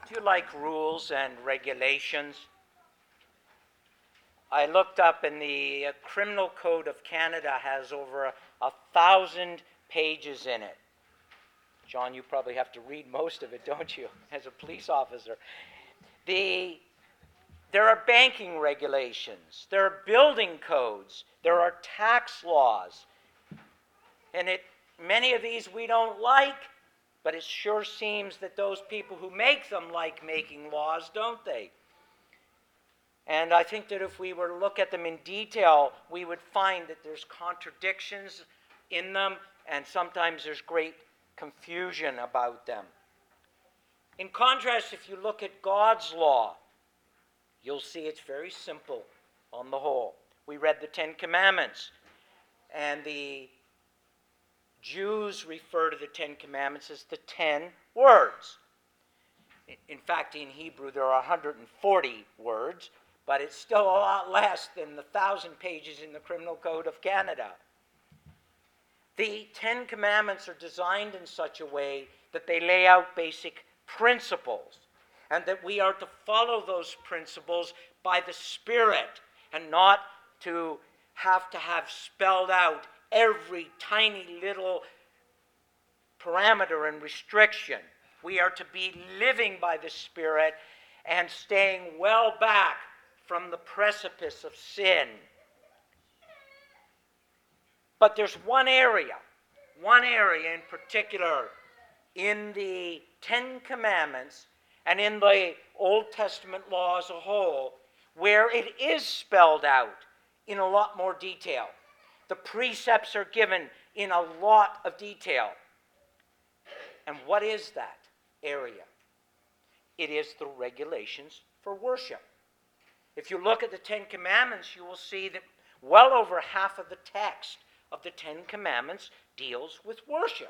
Do you like rules and regulations? I looked up, and the Criminal Code of Canada has over 1,000 pages in it. John, you probably have to read most of it, don't you, as a police officer? There are banking regulations, there are building codes, there are tax laws. And many of these we don't like, but it sure seems that those people who make them like making laws, don't they? And I think that if we were to look at them in detail, we would find that there's contradictions in them, and sometimes there's great confusion about them. In contrast, if you look at God's law, you'll see it's very simple on the whole. We read the Ten Commandments, and the Jews refer to the Ten Commandments as the 10 words. In fact, in Hebrew, there are 140 words, but it's still a lot less than the 1,000 pages in the Criminal Code of Canada. The 10 Commandments are designed in such a way that they lay out basic principles, and that we are to follow those principles by the Spirit, and not to have spelled out every tiny little parameter and restriction. We are to be living by the Spirit and staying well back from the precipice of sin. But there's one area in particular in the Ten Commandments and in the Old Testament law as a whole where it is spelled out in a lot more detail. The precepts are given in a lot of detail. And what is that area? It is the regulations for worship. If you look at the Ten Commandments, you will see that well over half of the text of the Ten Commandments deals with worship.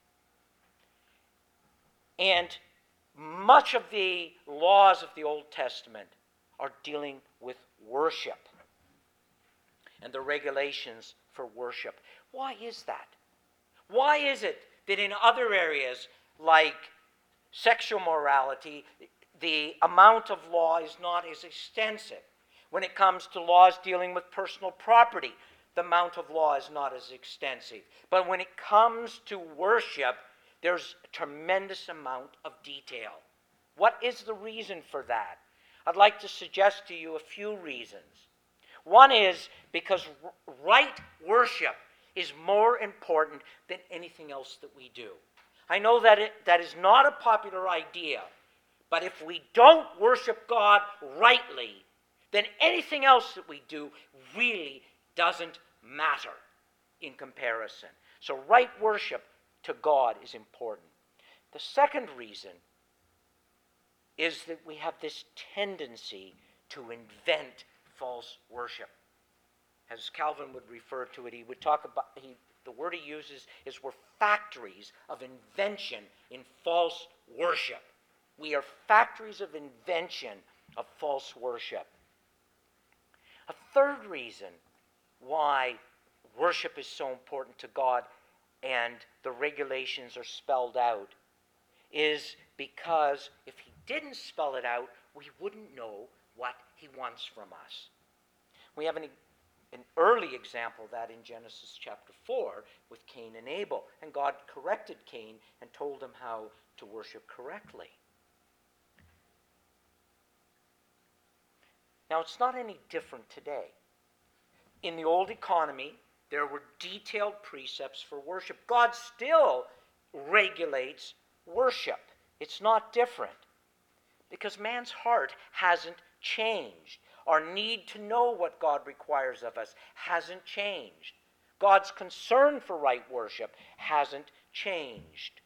And much of the laws of the Old Testament are dealing with worship and the regulations for worship. Why is that? Why is it that in other areas like sexual morality, the amount of law is not as extensive? When it comes to laws dealing with personal property, the amount of law is not as extensive. But when it comes to worship, there's a tremendous amount of detail. What is the reason for that? I'd like to suggest to you a few reasons. One is because right worship is more important than anything else that we do. I know that that is not a popular idea, but if we don't worship God rightly, then anything else that we do really doesn't matter in comparison. So right worship to God is important. The second reason is that we have this tendency to invent false worship. As Calvin would refer to it, he would talk about, the word he uses is we're factories of invention in false worship. We are factories of invention of false worship. A third reason why worship is so important to God and the regulations are spelled out is because if he didn't spell it out, we wouldn't know what he wants from us. We have an early example of that in Genesis chapter 4 with Cain and Abel. And God corrected Cain and told him how to worship correctly. Now, it's not any different today. In the old economy, there were detailed precepts for worship. God still regulates worship. It's not different because man's heart hasn't changed. Our need to know what God requires of us hasn't changed. God's concern for right worship hasn't changed.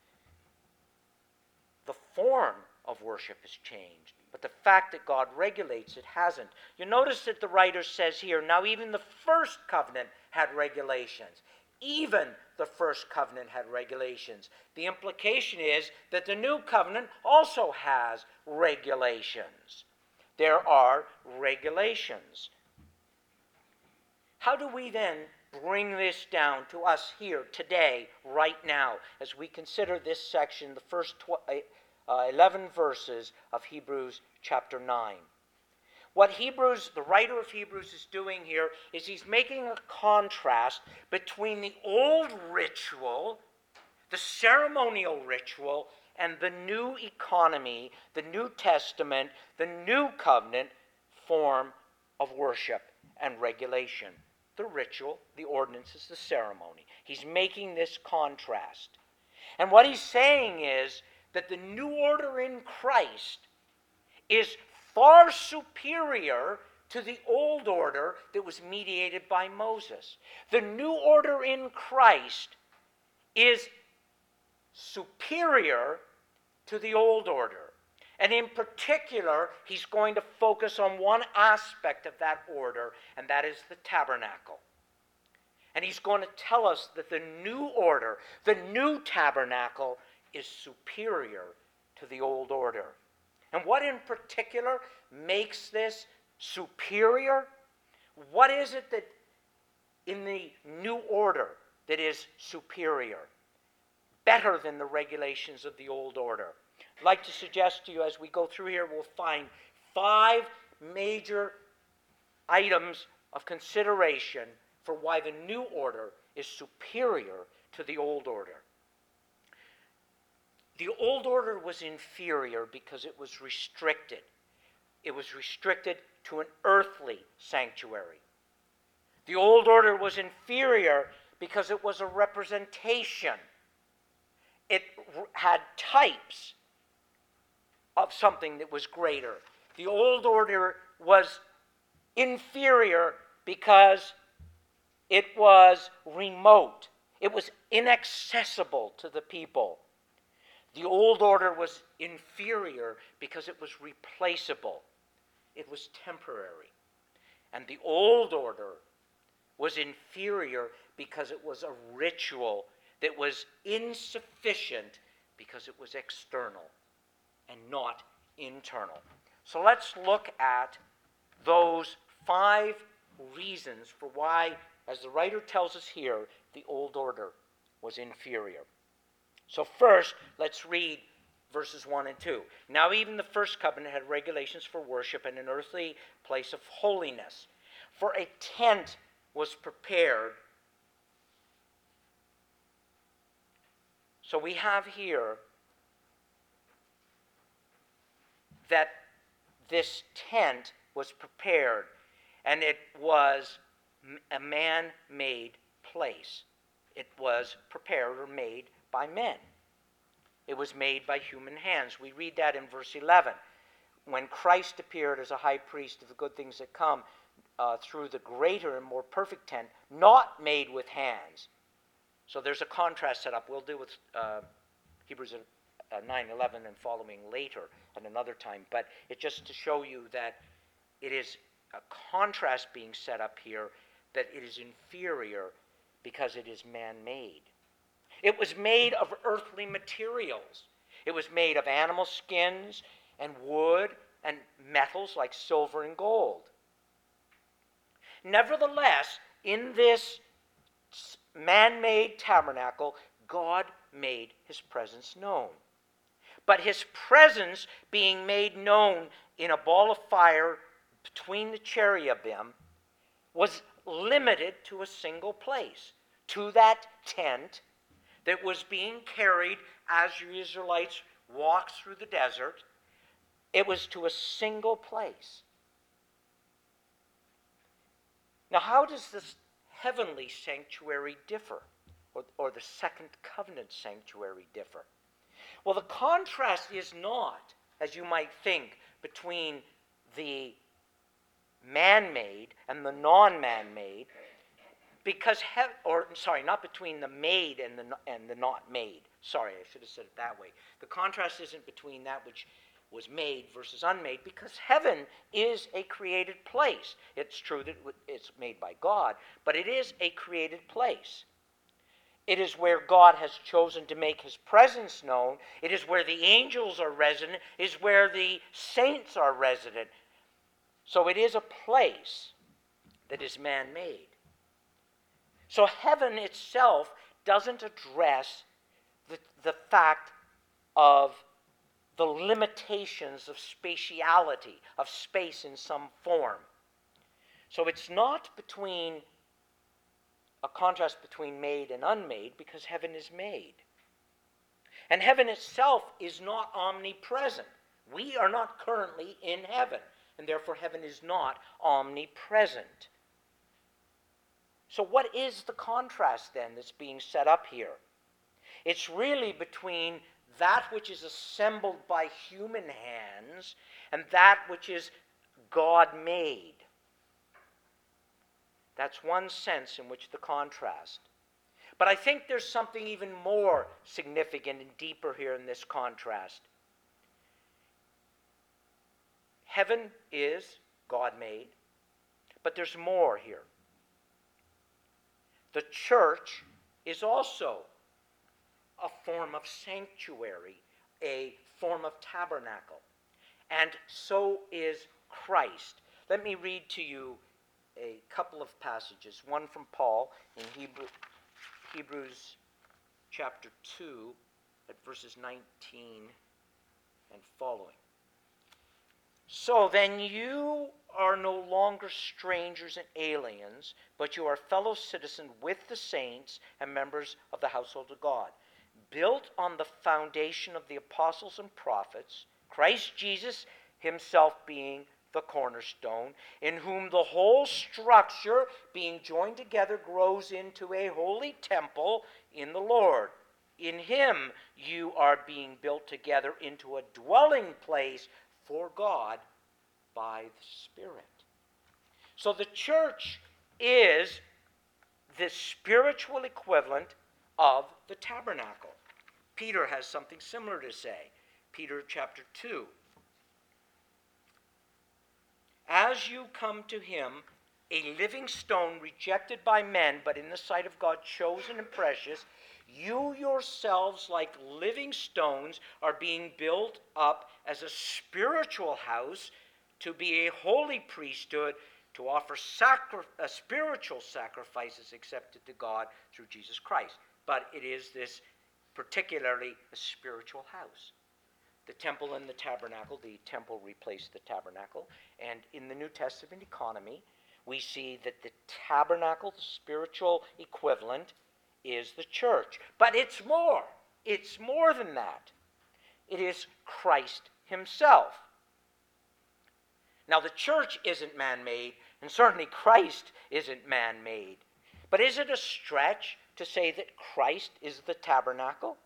The form of worship has changed, but the fact that God regulates it hasn't. You notice that the writer says here, now even the first covenant had regulations. Even the first covenant had regulations. The implication is that the new covenant also has regulations. There are regulations. How do we then bring this down to us here today, right now, as we consider this section, the first 11 verses of Hebrews chapter 9. What the writer of Hebrews is doing here is he's making a contrast between the old ritual, the ceremonial ritual, and the new economy, the New Testament, the new covenant form of worship and regulation. The ritual, the ordinances, the ceremony. He's making this contrast. And what he's saying is that the new order in Christ is far superior to the old order that was mediated by Moses. The new order in Christ is superior to the old order. And in particular, he's going to focus on one aspect of that order, and that is the tabernacle. And he's going to tell us that the new order, the new tabernacle, is superior to the old order. And what in particular makes this superior? What is it that in the new order that is superior, better than the regulations of the old order? I'd like to suggest to you as we go through here, we'll find 5 major items of consideration for why the new order is superior to the old order. The old order was inferior because it was restricted. It was restricted to an earthly sanctuary. The old order was inferior because it was a representation. It had types of something that was greater. The old order was inferior because it was remote. It was inaccessible to the people. The old order was inferior because it was replaceable. It was temporary. And the old order was inferior because it was a ritual that was insufficient because it was external and not internal. So let's look at those 5 reasons for why, as the writer tells us here, the old order was inferior. So first, let's read verses 1 and 2. Now even the first covenant had regulations for worship in an earthly place of holiness. For a tent was prepared. So we have here that this tent was prepared, and it was a man-made place. It was prepared or made by men. It was made by human hands. We read that in verse 11. When Christ appeared as a high priest of the good things that come through the greater and more perfect tent, not made with hands. So there's a contrast set up. We'll deal with Hebrews 9:11 and following later at another time. But it's just to show you that it is a contrast being set up here, that it is inferior because it is man-made. It was made of earthly materials. It was made of animal skins and wood and metals like silver and gold. Nevertheless, in this man-made tabernacle, God made his presence known. But his presence being made known in a ball of fire between the cherubim was limited to a single place, to that tent that was being carried as the Israelites walked through the desert. It was to a single place. Now, how does this heavenly sanctuary differ, or the second covenant sanctuary differ? Well, the contrast is not, as you might think, between the man-made and the non-man-made, because not between the made and the not made. Sorry, I should have said it that way. The contrast isn't between that which was made versus unmade, because heaven is a created place. It's true that it's made by God, but it is a created place. It is where God has chosen to make his presence known. It is where the angels are resident. It is where the saints are resident. So it is a place that is man-made. So heaven itself doesn't address the fact of the limitations of spatiality, of space in some form. So it's not between a contrast between made and unmade, because heaven is made. And heaven itself is not omnipresent. We are not currently in heaven, and therefore heaven is not omnipresent. So what is the contrast then that's being set up here? It's really between that which is assembled by human hands and that which is God-made. That's one sense in which the contrast. But I think there's something even more significant and deeper here in this contrast. Heaven is God-made, but there's more here. The church is also a form of sanctuary, a form of tabernacle. And so is Christ. Let me read to you a couple of passages. One from Paul in Hebrews chapter 2 at verses 19 and following. So then you are no longer strangers and aliens, but you are fellow citizens with the saints and members of the household of God, built on the foundation of the apostles and prophets, Christ Jesus himself being the cornerstone, in whom the whole structure, being joined together, grows into a holy temple in the Lord. In him you are being built together into a dwelling place for God by the Spirit. So the church is the spiritual equivalent of the tabernacle. Peter has something similar to say. Peter chapter 2. As you come to him, a living stone rejected by men, but in the sight of God chosen and precious, you yourselves, like living stones, are being built up as a spiritual house to be a holy priesthood, to offer spiritual sacrifices accepted to God through Jesus Christ. But it is this particularly a spiritual house. The temple and the tabernacle, the temple replaced the tabernacle. And in the New Testament economy, we see that the tabernacle, the spiritual equivalent, is the church. But it's more. It's more than that. It is Christ himself. Now, the church isn't man-made, and certainly Christ isn't man-made. But is it a stretch to say that Christ is the tabernacle?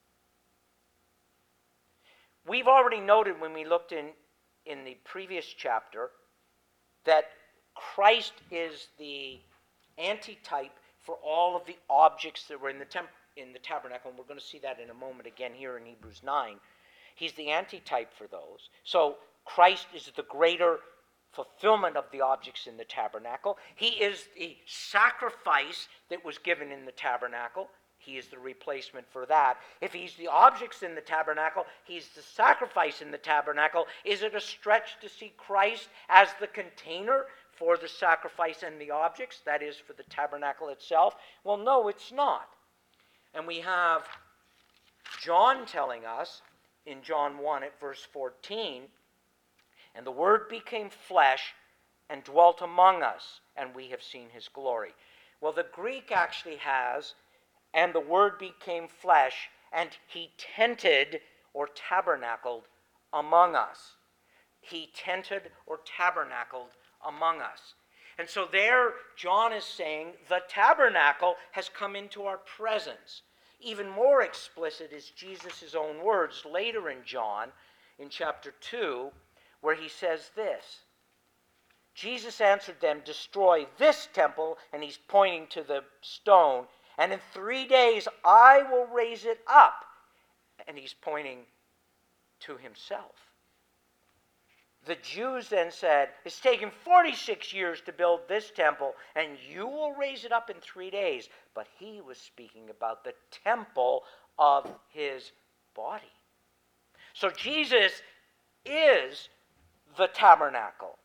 We've already noted when we looked in the previous chapter that Christ is the antitype for all of the objects that were in the tabernacle, and we're going to see that in a moment again here in Hebrews 9. He's the antitype for those. So Christ is the greater fulfillment of the objects in the tabernacle. He is the sacrifice that was given in the tabernacle. He is the replacement for that. If he's the objects in the tabernacle, he's the sacrifice in the tabernacle. Is it a stretch to see Christ as the container for the sacrifice and the objects, that is, for the tabernacle itself? Well, no, it's not. And we have John telling us in John 1 at verse 14, and the Word became flesh and dwelt among us, and we have seen his glory. Well, the Greek actually has, and the Word became flesh, and he tented or tabernacled among us. He tented or tabernacled among us. And so there, John is saying the tabernacle has come into our presence. Even more explicit is Jesus' own words later in John, in chapter 2, where he says this. Jesus answered them, "Destroy this temple," and he's pointing to the stone, "and in 3 days I will raise it up." And he's pointing to himself. The Jews then said, "It's taken 46 years to build this temple, and you will raise it up in 3 days." But he was speaking about the temple of his body. So Jesus is the tabernacle.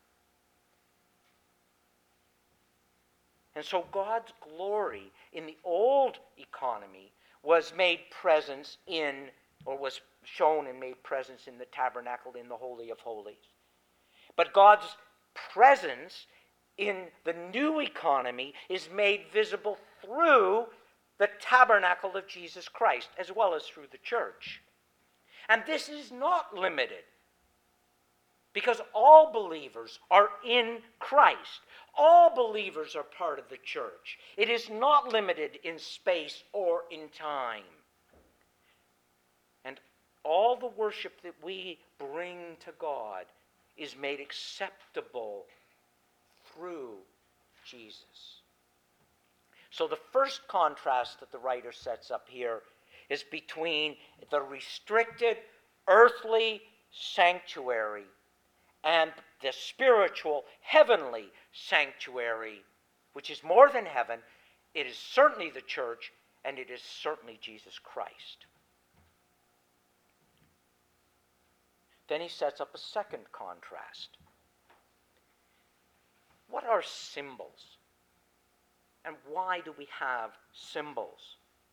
And so God's glory in the old economy was made present in or was shown and made presence in the tabernacle in the Holy of Holies. But God's presence in the new economy is made visible through the tabernacle of Jesus Christ, as well as through the church. And this is not limited, because all believers are in Christ. All believers are part of the church. It is not limited in space or in time. And all the worship that we bring to God is made acceptable through Jesus. So the first contrast that the writer sets up here is between the restricted earthly sanctuary and the spiritual heavenly sanctuary, which is more than heaven. It is certainly the church, and it is certainly Jesus Christ. Then he sets up a second contrast. What are symbols? And why do we have symbols?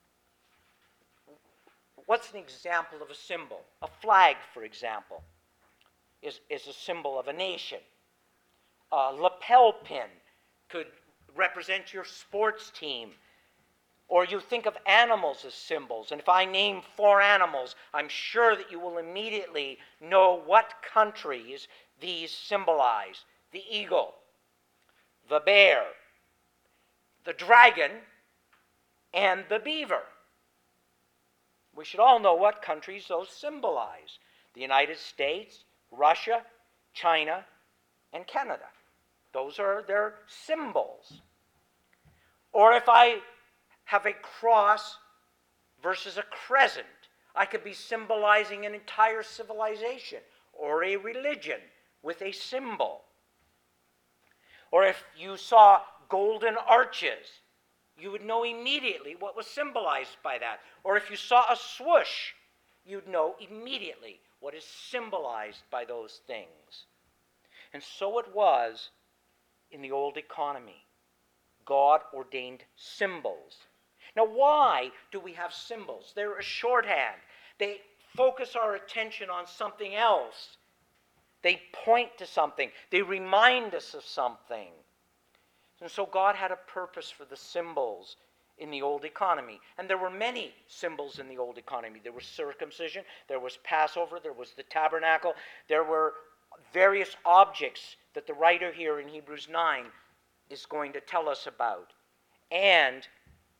What's an example of a symbol? A flag, for example, is a symbol of a nation. A lapel pin could represent your sports team. Or you think of animals as symbols. And if I name 4 animals, I'm sure that you will immediately know what countries these symbolize. The eagle, the bear, the dragon, and the beaver. We should all know what countries those symbolize. The United States, Russia, China, and Canada. Those are their symbols. Or if I have a cross versus a crescent, I could be symbolizing an entire civilization or a religion with a symbol. Or if you saw golden arches, you would know immediately what was symbolized by that. Or if you saw a swoosh, you'd know immediately what is symbolized by those things. And so it was in the old economy. God ordained symbols. Now, why do we have symbols? They're a shorthand. They focus our attention on something else. They point to something. They remind us of something. And so God had a purpose for the symbols in the old economy. And there were many symbols in the old economy. There was circumcision, there was Passover, there was the tabernacle, there were various objects that the writer here in Hebrews 9 is going to tell us about. And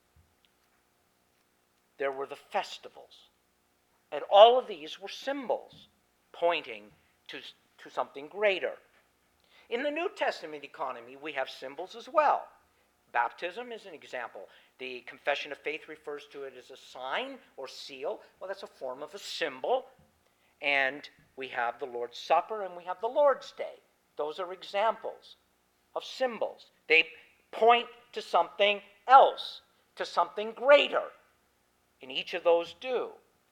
there were the festivals. And all of these were symbols pointing to something greater. In the New Testament economy, we have symbols as well. Baptism is an example. The Confession of Faith refers to it as a sign or seal. Well, that's a form of a symbol. And we have the Lord's Supper and we have the Lord's Day. Those are examples of symbols. They point to something else, to something greater. And each of those do.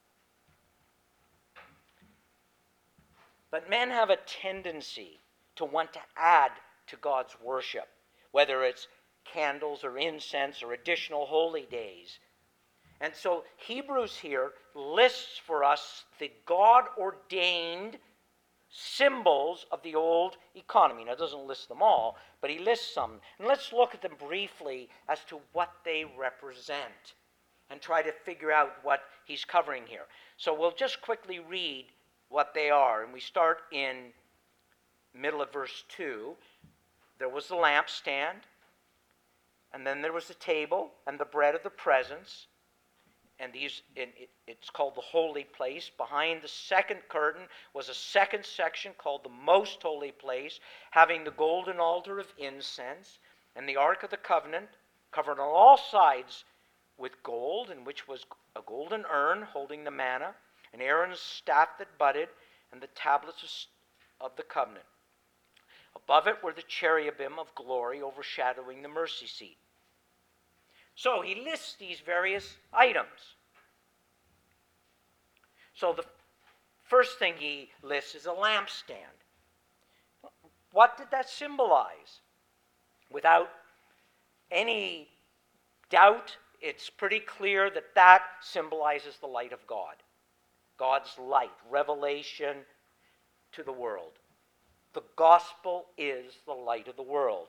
But men have a tendency to want to add to God's worship, whether it's candles or incense or additional holy days. And so Hebrews here lists for us the God-ordained symbols of the old economy. Now, it doesn't list them all, but he lists some. And let's look at them briefly as to what they represent and try to figure out what he's covering here. So we'll just quickly read what they are. And we start in middle of verse 2. There was the lampstand, and then there was the table and the bread of the presence. And it's called the holy place. Behind the second curtain was a second section called the most holy place, having the golden altar of incense, and the Ark of the Covenant, covered on all sides with gold, in which was a golden urn holding the manna, and Aaron's staff that budded, and the tablets of the covenant. Above it were the cherubim of glory overshadowing the mercy seat. So he lists these various items. So the first thing he lists is a lampstand. What did that symbolize? Without any doubt, it's pretty clear that that symbolizes the light of God. God's light, revelation to the world. The gospel is the light of the world.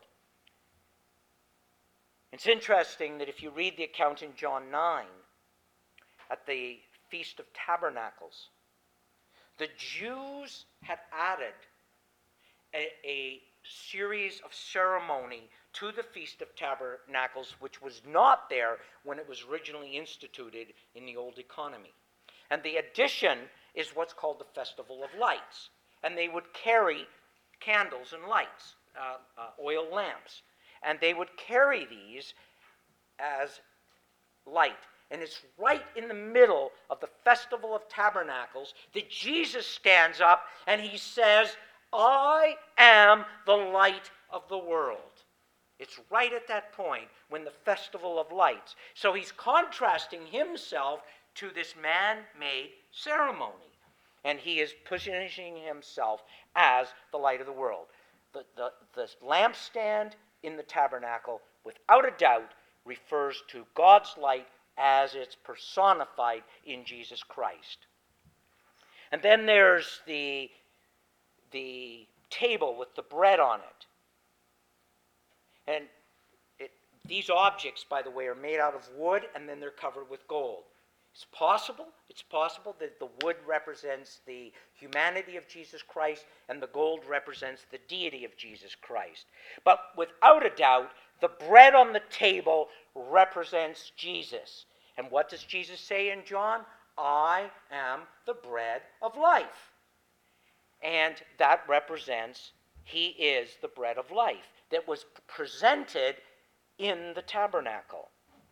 It's interesting that if you read the account in John 9, at the Feast of Tabernacles, the Jews had added a series of ceremony to the Feast of Tabernacles, which was not there when it was originally instituted in the old economy. And the addition is what's called the Festival of Lights. And they would carry candles and lights, oil lamps. And they would carry these as light. And it's right in the middle of the Festival of Tabernacles that Jesus stands up and he says, I am the light of the world. It's right at that point when the Festival of Lights. So he's contrasting himself to this man-made ceremony. And he is positioning himself as the light of the world. The lampstand in the tabernacle, without a doubt, refers to God's light as it's personified in Jesus Christ. And then there's the table with the bread on it. And these objects, by the way, are made out of wood and then they're covered with gold. It's possible that the wood represents the humanity of Jesus Christ and the gold represents the deity of Jesus Christ. But without a doubt, the bread on the table represents Jesus. And what does Jesus say in John? I am the bread of life. And that represents he is the bread of life that was presented in the tabernacle.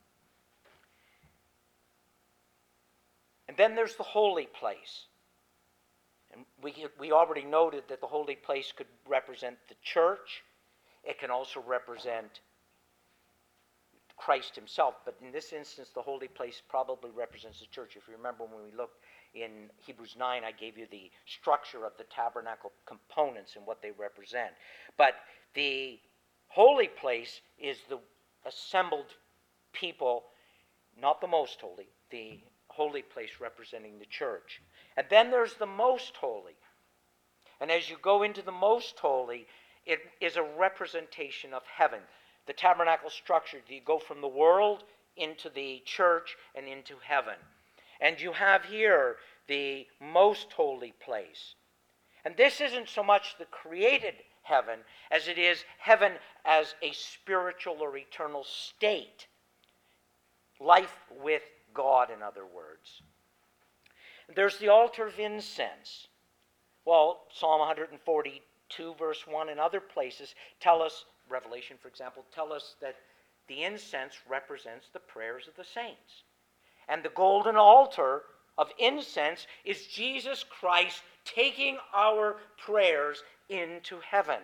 And then there's the holy place. And we already noted that the holy place could represent the church. It can also represent Christ himself. But in this instance, the holy place probably represents the church. If you remember when we looked in Hebrews 9, I gave you the structure of the tabernacle components and what they represent. But the holy place is the assembled people, not the most holy, the holy place representing the church. And then there's the most holy. And as you go into the most holy, it is a representation of heaven. The tabernacle structure, you go from the world into the church and into heaven. And you have here the most holy place. And this isn't so much the created heaven as it is heaven as a spiritual or eternal state. Life with God, in other words. There's the altar of incense. Well, Psalm 142, verse 1, and other places tell us, Revelation, for example, tell us that the incense represents the prayers of the saints. And the golden altar of incense is Jesus Christ taking our prayers into heaven.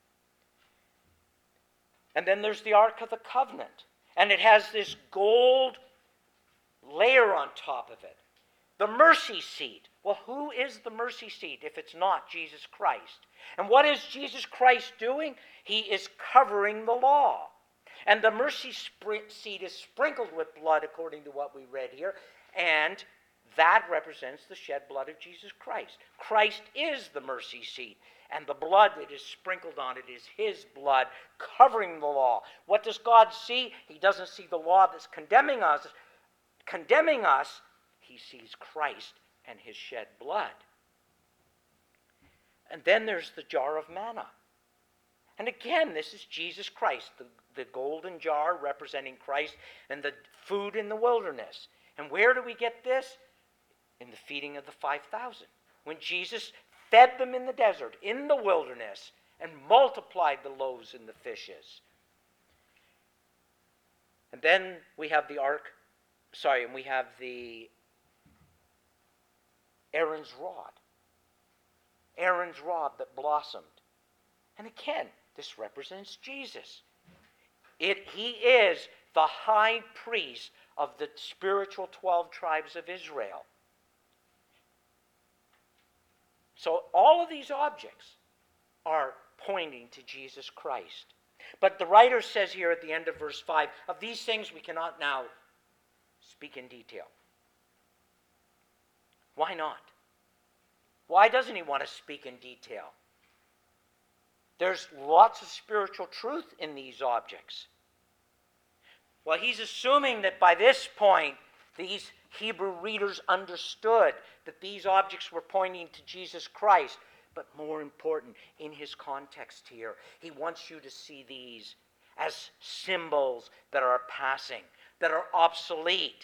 And then there's the Ark of the Covenant. And it has this gold layer on top of it. The mercy seat. Well, who is the mercy seat if it's not Jesus Christ? And what is Jesus Christ doing? He is covering the law. And the mercy seat is sprinkled with blood according to what we read here. And that represents the shed blood of Jesus Christ. Christ is the mercy seat. And the blood that is sprinkled on it is his blood covering the law. What does God see? He doesn't see the law that's condemning us. He sees Christ and his shed blood. And then there's the jar of manna. And again, this is Jesus Christ, the golden jar representing Christ and the food in the wilderness. And where do we get this? In the feeding of the 5,000. When Jesus fed them in the desert, in the wilderness, and multiplied the loaves and the fishes. And then we have the Aaron's rod. Aaron's rod that blossomed. And again, this represents Jesus. He is the high priest of the spiritual 12 tribes of Israel. So all of these objects are pointing to Jesus Christ. But the writer says here at the end of verse 5, of these things we cannot now speak in detail. Why not? Why doesn't he want to speak in detail? There's lots of spiritual truth in these objects. Well, he's assuming that by this point, these Hebrew readers understood that these objects were pointing to Jesus Christ. But more important, in his context here, he wants you to see these as symbols that are passing, that are obsolete.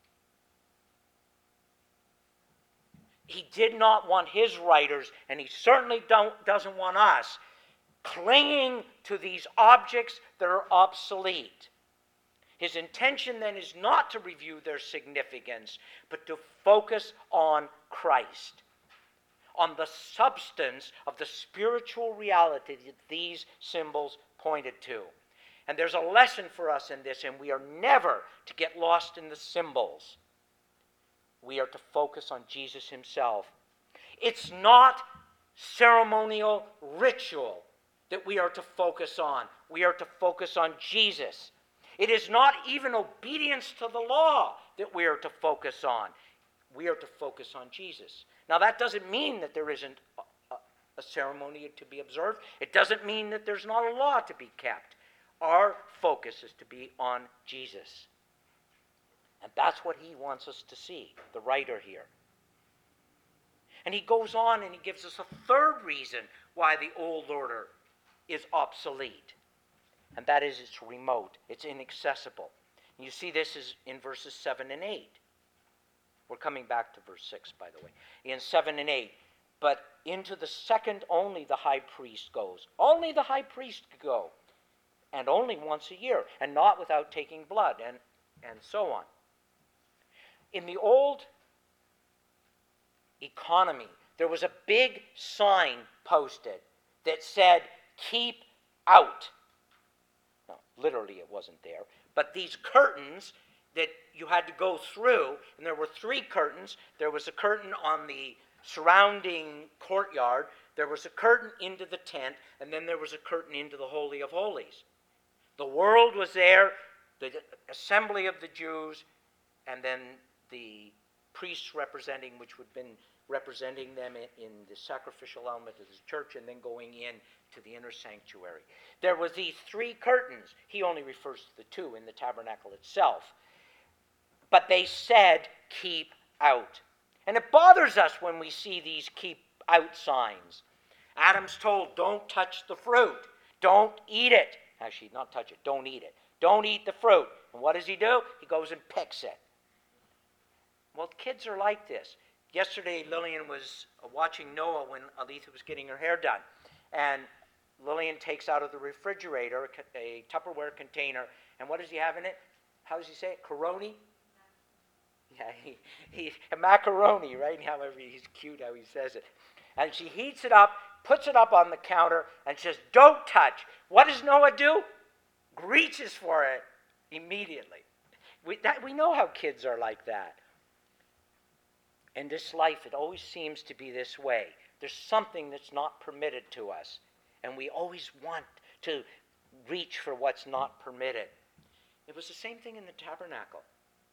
He did not want his writers, and he certainly doesn't want us, clinging to these objects that are obsolete. His intention then is not to review their significance, but to focus on Christ, on the substance of the spiritual reality that these symbols pointed to. And there's a lesson for us in this, and we are never to get lost in the symbols. We are to focus on Jesus himself. It's not ceremonial ritual that we are to focus on. We are to focus on Jesus. It is not even obedience to the law that we are to focus on. We are to focus on Jesus. Now, that doesn't mean that there isn't a ceremony to be observed. It doesn't mean that there's not a law to be kept. Our focus is to be on Jesus. And that's what he wants us to see, the writer here. And he goes on and he gives us a third reason why the old order is obsolete. And that is it's remote, it's inaccessible. And you see this is in verses 7 and 8. We're coming back to verse 6, by the way. In 7 and 8, but into the second only the high priest goes. Only the high priest could go. And only once a year, and not without taking blood, and so on. In the old economy, there was a big sign posted that said, "Keep out." Now, literally it wasn't there, but these curtains that you had to go through, and there were 3 curtains. There was a curtain on the surrounding courtyard, there was a curtain into the tent, and then there was a curtain into the Holy of Holies. The world was there, the assembly of the Jews, and then the priests representing, which would have been representing them in the sacrificial element of the church, and then going in to the inner sanctuary. There was these 3 curtains. He only refers to the 2 in the tabernacle itself. But they said, "Keep out." And it bothers us when we see these keep out signs. Adam's told, don't touch the fruit. Don't eat it. Actually, not touch it. Don't eat it. Don't eat the fruit. And what does he do? He goes and picks it. Well, kids are like this. Yesterday, Lillian was watching Noah when Aletha was getting her hair done. And Lillian takes out of the refrigerator a Tupperware container. And what does he have in it? How does he say it? Coroni? Yeah, a macaroni, right? However, he's cute how he says it. And she heats it up, puts it up on the counter, and says, "Don't touch." What does Noah do? Reaches for it immediately. We know how kids are like that. In this life, it always seems to be this way. There's something that's not permitted to us, and we always want to reach for what's not permitted. It was the same thing in the tabernacle.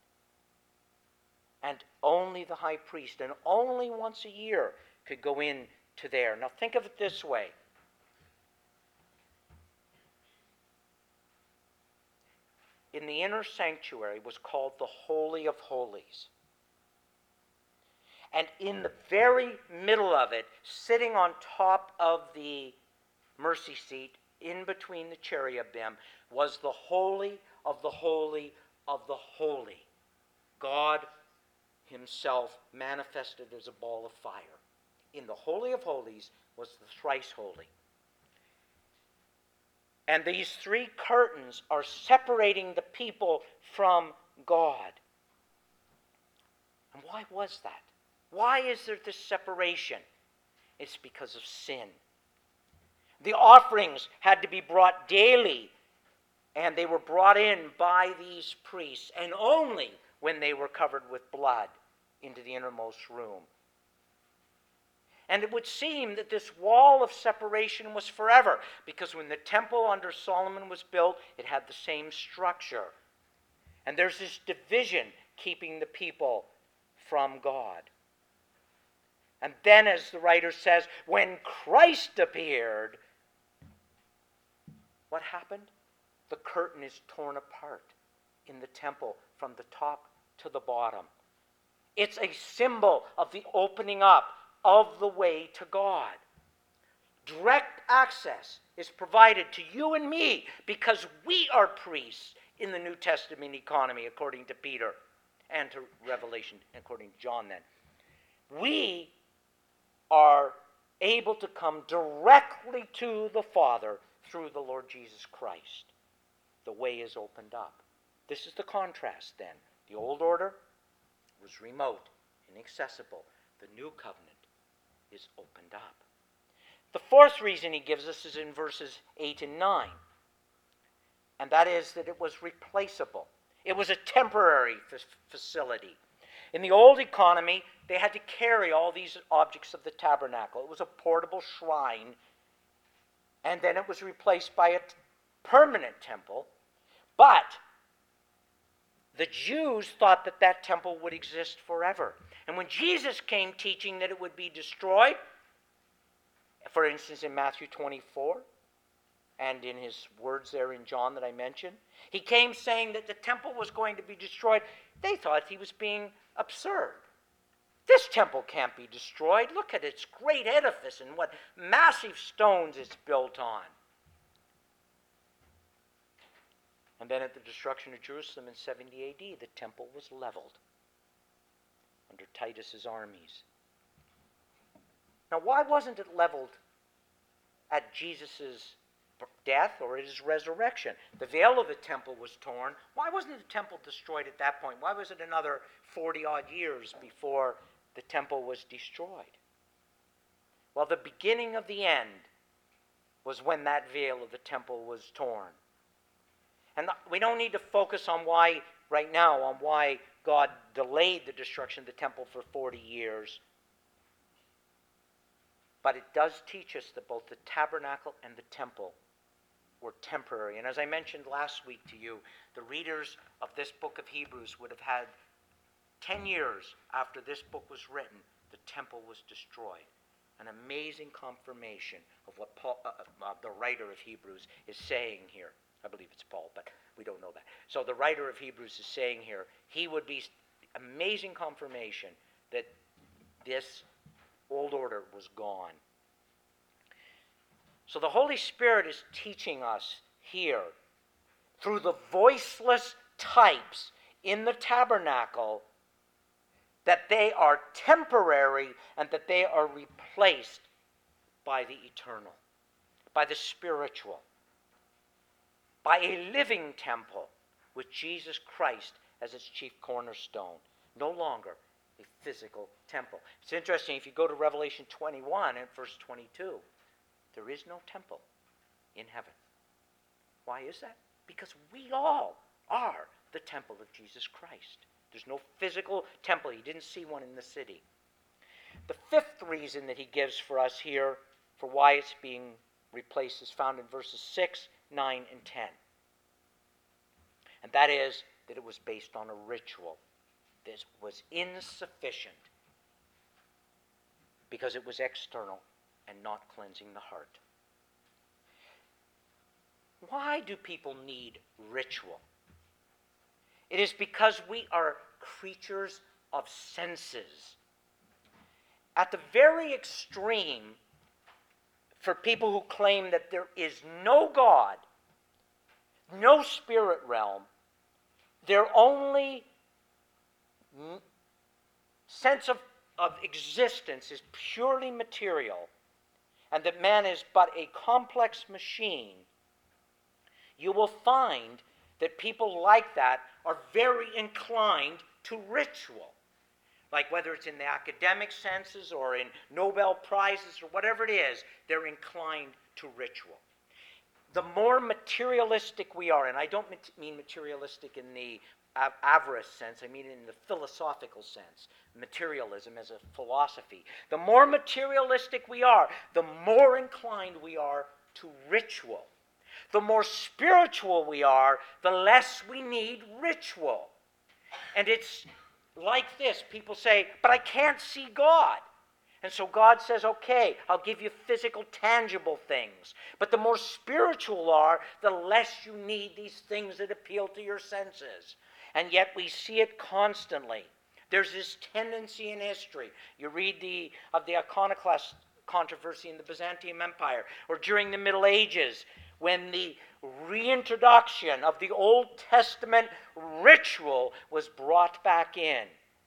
And only the high priest, and only once a year, could go in to there. Now think of it this way. In the inner sanctuary was called the Holy of Holies. And in the very middle of it, sitting on top of the mercy seat, in between the cherubim, was the Holy of the Holy of the Holy. God himself manifested as a ball of fire. In the Holy of Holies was the thrice holy. And these 3 curtains are separating the people from God. And why was that? Why is there this separation? It's because of sin. The offerings had to be brought daily, and they were brought in by these priests, and only when they were covered with blood into the innermost room. And it would seem that this wall of separation was forever, because when the temple under Solomon was built, it had the same structure. And there's this division keeping the people from God. And then, as the writer says, when Christ appeared, what happened? The curtain is torn apart in the temple from the top to the bottom. It's a symbol of the opening up of the way to God. Direct access is provided to you and me because we are priests in the New Testament economy, according to Peter, and to Revelation, according to John then. We are able to come directly to the Father through the Lord Jesus Christ. The way is opened up. This is the contrast then. The old order was remote, inaccessible. The new covenant is opened up. The fourth reason he gives us is in verses 8 and 9. And that is that it was replaceable. It was a temporary facility. In the old economy, they had to carry all these objects of the tabernacle. It was a portable shrine. And then it was replaced by a permanent temple. But the Jews thought that that temple would exist forever. And when Jesus came teaching that it would be destroyed, for instance in Matthew 24, and in his words there in John that I mentioned, he came saying that the temple was going to be destroyed. They thought he was being absurd. This temple can't be destroyed. Look at its great edifice and what massive stones it's built on. And then at the destruction of Jerusalem in 70 AD, the temple was leveled under Titus's armies. Now, why wasn't it leveled at Jesus' death or at his resurrection? The veil of the temple was torn. Why wasn't the temple destroyed at that point? Why was it another 40-odd years before the temple was destroyed? Well, the beginning of the end was when that veil of the temple was torn. And we don't need to focus on why, right now, on why God delayed the destruction of the temple for 40 years. But it does teach us that both the tabernacle and the temple were temporary. And as I mentioned last week to you, the readers of this book of Hebrews would have had 10 years after this book was written, the temple was destroyed. An amazing confirmation of what the writer of Hebrews is saying here. I believe it's Paul, but we don't know that. So the writer of Hebrews is saying here, he would be amazing confirmation that this old order was gone. So the Holy Spirit is teaching us here through the voiceless types in the tabernacle that they are temporary and that they are replaced by the eternal, by the spiritual, by a living temple with Jesus Christ as its chief cornerstone. No longer a physical temple. It's interesting, if you go to Revelation 21 and verse 22, there is no temple in heaven. Why is that? Because we all are the temple of Jesus Christ. There's no physical temple. He didn't see one in the city. The fifth reason that he gives for us here for why it's being replaced is found in verses 6, 9, and 10. And that is that it was based on a ritual. This was insufficient because it was external and not cleansing the heart. Why do people need ritual? It is because we are creatures of senses. At the very extreme, for people who claim that there is no God, no spirit realm, their only sense of existence is purely material, and that man is but a complex machine, you will find that people like that are very inclined to ritual. Like whether it's in the academic senses or in Nobel Prizes or whatever it is, they're inclined to ritual. The more materialistic we are, and I don't mean materialistic in the avarice sense, I mean in the philosophical sense, materialism as a philosophy. The more materialistic we are, the more inclined we are to ritual. The more spiritual we are, the less we need ritual. And it's like this. People say, but I can't see God. And so God says, okay, I'll give you physical, tangible things. But the more spiritual you are, the less you need these things that appeal to your senses. And yet we see it constantly. There's this tendency in history. You read of the iconoclast controversy in the Byzantium Empire, or during the Middle Ages, when the reintroduction of the Old Testament ritual was brought back in.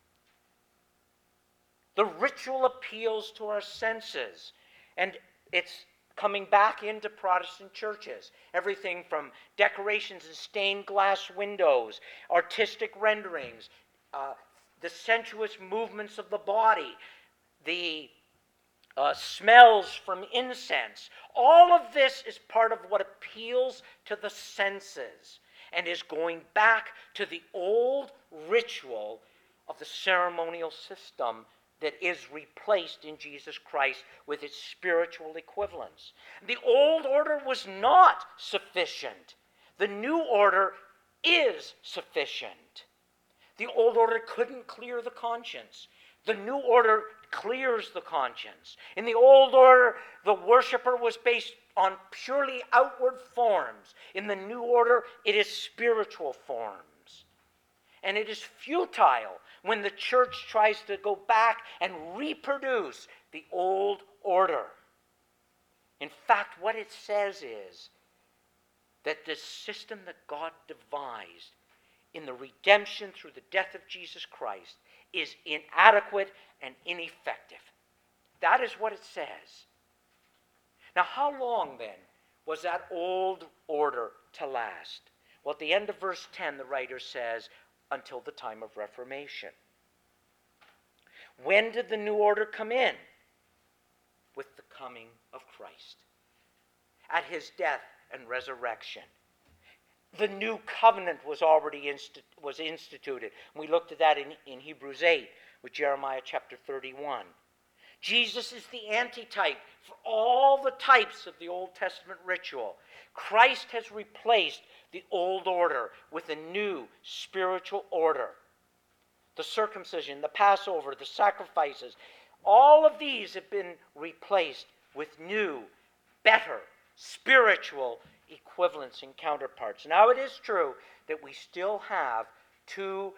The ritual appeals to our senses, and it's coming back into Protestant churches. Everything from decorations and stained glass windows, artistic renderings, the sensuous movements of the body, the smells from incense. All of this is part of what appeals to the senses and is going back to the old ritual of the ceremonial system that is replaced in Jesus Christ with its spiritual equivalents. The old order was not sufficient. The new order is sufficient. The old order couldn't clear the conscience. The new order clears the conscience. In the old order, the worshiper was based on purely outward forms. In the new order, it is spiritual forms. And it is futile when the church tries to go back and reproduce the old order. In fact, what it says is that the system that God devised in the redemption through the death of Jesus Christ is inadequate and ineffective. That is what it says. Now, how long then was that old order to last? Well, at the end of verse 10, the writer says, until the time of Reformation. When did the new order come in? With the coming of Christ. At his death and resurrection. The new covenant was already instituted. We looked at that in Hebrews 8 with Jeremiah chapter 31. Jesus is the antitype for all the types of the Old Testament ritual. Christ has replaced the old order with a new spiritual order. The circumcision, the Passover, the sacrifices, all of these have been replaced with new, better, spiritual equivalents and counterparts. Now, it is true that we still have two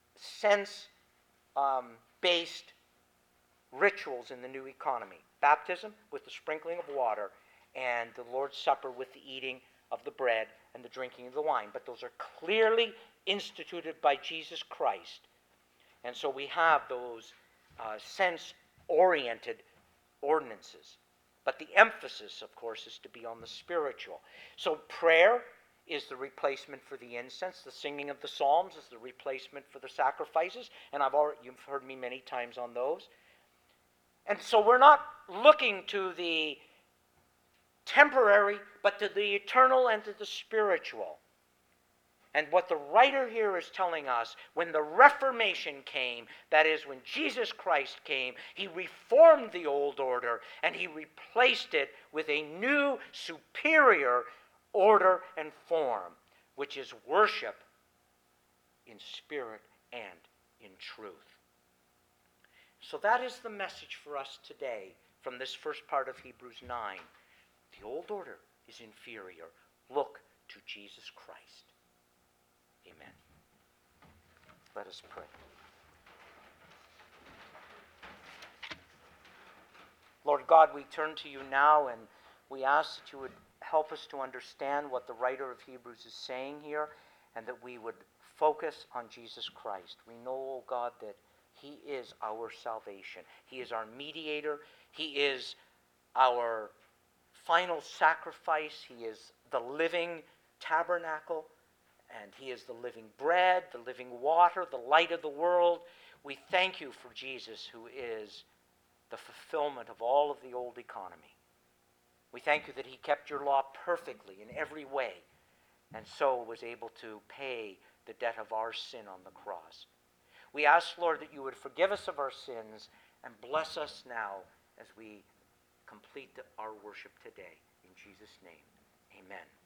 sense-based rituals in the new economy. Baptism with the sprinkling of water, and the Lord's Supper with the eating of the bread and the drinking of the wine. But those are clearly instituted by Jesus Christ. And so we have those sense-oriented ordinances. But the emphasis, of course, is to be on the spiritual. So prayer is the replacement for the incense. The singing of the psalms is the replacement for the sacrifices. And you've heard me many times on those. And so we're not looking to the temporary, but to the eternal and to the spiritual. And what the writer here is telling us, when the Reformation came, that is, when Jesus Christ came, he reformed the old order and he replaced it with a new, superior order and form, which is worship in spirit and in truth. So that is the message for us today from this first part of Hebrews 9. The old order is inferior. Look to Jesus Christ. Amen. Let us pray. Lord God, we turn to you now and we ask that you would help us to understand what the writer of Hebrews is saying here, and that we would focus on Jesus Christ. We know, O God, that he is our salvation. He is our mediator. He is our final sacrifice. He is the living tabernacle. And he is the living bread, the living water, the light of the world. We thank you for Jesus, who is the fulfillment of all of the old economy. We thank you that he kept your law perfectly in every way, and so was able to pay the debt of our sin on the cross. We ask, Lord, that you would forgive us of our sins and bless us now as we complete our worship today. In Jesus' name, amen.